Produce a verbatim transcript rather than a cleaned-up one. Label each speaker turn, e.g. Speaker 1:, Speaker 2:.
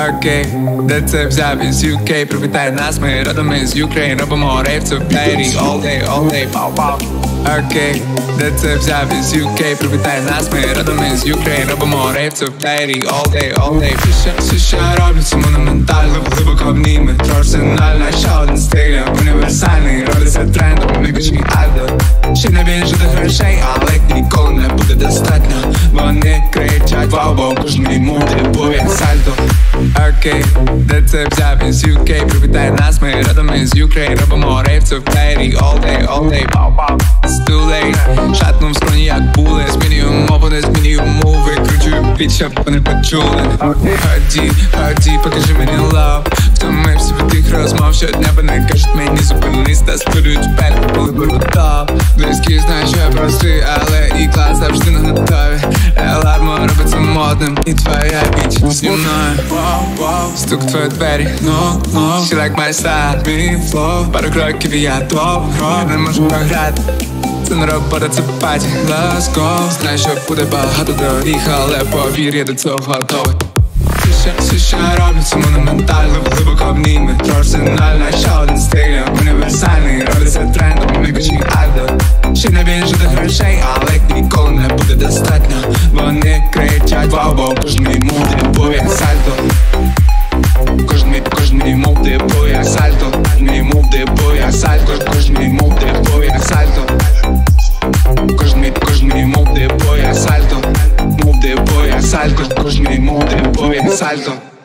Speaker 1: Окей, де це взяв із ю кей. Привітай нас, ми родом із України. Робимо рейв, це плеєрі. All day, all day, пау-пау. Окей, де це взяв із ю кей. Привітай нас, ми родом із України. Робимо рейв, це плеєрі. All day, all day. Все, що я роблю, це монументально. Глибоко обніми, професіонально. Ще один стиль, універсальний. Родиться трендом, вікачі альдо. Ще не більше до грошей, але ніколи не буде достатньо. Вони кричать вау, бо кожен мій мув дивує сальто. Окей, де це взяв із ю кей. Привітай нас, ми родом із України. Робимо рейв, це плеєрі. All day, all day, пау-пау. It's too late. Шатнув в скроні як були. Змінюю мову, не змінюю мови. Кручую під, щоб вони почули. Ході, ході, покажи мені лав. Втомився від тих розмов щодня. Вони кажуть мені зупинись та створюють пельку, коли беру топ. Близькі знають, що я простий, але і клас завжди на готові. Елармо робиться модним, і твоя біч зі мною. Стук в твої двері, no, no. She like my style, мій флоу. Пару кроків і я довго не можу програти. Це не робота, це паті, let's go. Знаю, що буде багато доріг, але повір, я до цього готовий. Все, що я роблю, це монументально. Глибоко обніми, професіонально. Ще один стиль, універсальний. Родиться трендом, вікачі альдо. Ще не більше до грошей, але ніколи не буде достатньо. Вони кричать вау, бо кожен мій мув дивує сальто. Кожен мій, кожен мій мув дивує сальто. Кожен мій мув дивує сальто. Кожен мій мув дивує сальто. Кожен мій, кожен мій мув дивує сальто. Мув дивує сальто. Кожен мій мув дивує сальто.